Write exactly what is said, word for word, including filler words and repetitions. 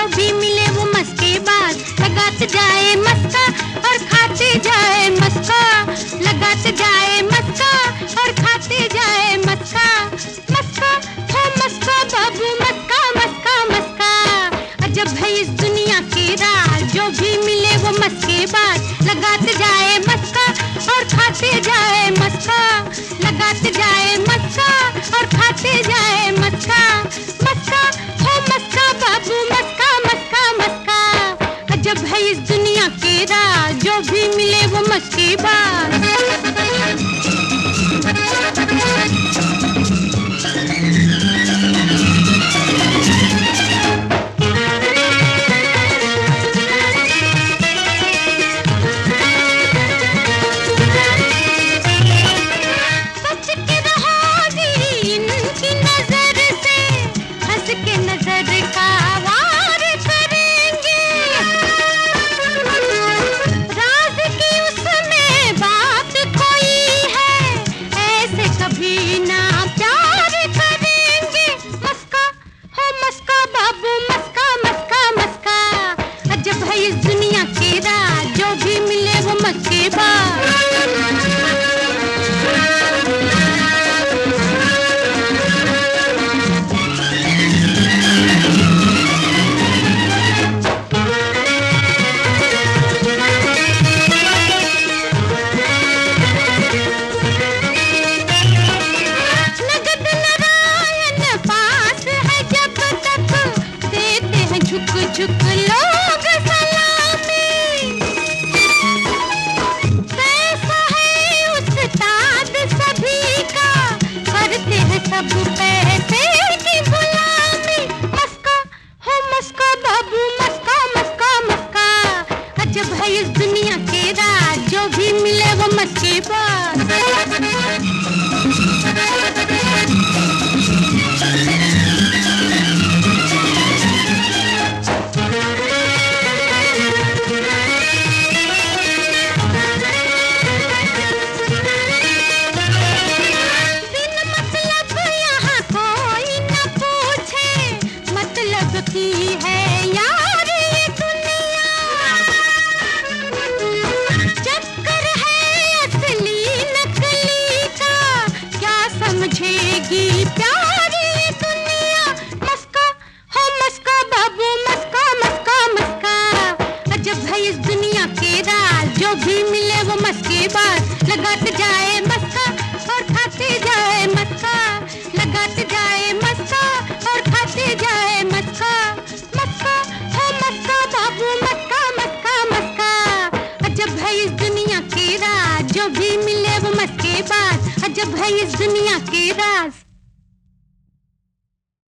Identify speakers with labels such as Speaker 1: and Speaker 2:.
Speaker 1: जो भी मिले वो मस्के बाज, लगाते जाए मस्का और खाते जाए मस्का, लगाते जाए मस्का और खाते जाए मस्का। मस्का हो मस्का बाबू मस्का मस्का मस्का, अजब है इस दुनिया के राज, जो भी मिले वो मस्के बाज, लगाते जाए मस्का और खाते जाए मस्का, लगाते जाए मस्का और खाते जाए मस्का। मस्का हो मस्का बाबू मस्का मस्का मस्का, अजब है इस दुनिया के राज, जो भी मिले वो मस्के बाज। इस दुनिया के राज, जो भी मिले वो मस्के बाज। नगद नारायण पास है जब तक, देते हैं झुक झुक लोग सब पैसे की गुलामी। मस्का हो मस्का बाबू मस्का मस्का मस्का, अजब है इस दुनिया के राज, जो भी मिले वो मस्के बाज। की है यार ये दुनिया, चक्कर है असली नकली का, क्या समझेगी प्यार ये दुनिया। मस्का हो मस्का बाबू मस्का मस्का मस्का, अजब है इस दुनिया के राज, जो भी मिले वो मस्के बाज, लगाते जाए मस्का और खाते जाए मस्का, लगाते जाए मस्का और खाते जाए मस्का। मस्का हो मस्का बाबू मस्का मस्का मस्का, अजब है इस दुनिया के राज, जो भी मिले वो मस्के बाज, अजब है इस दुनिया के राज।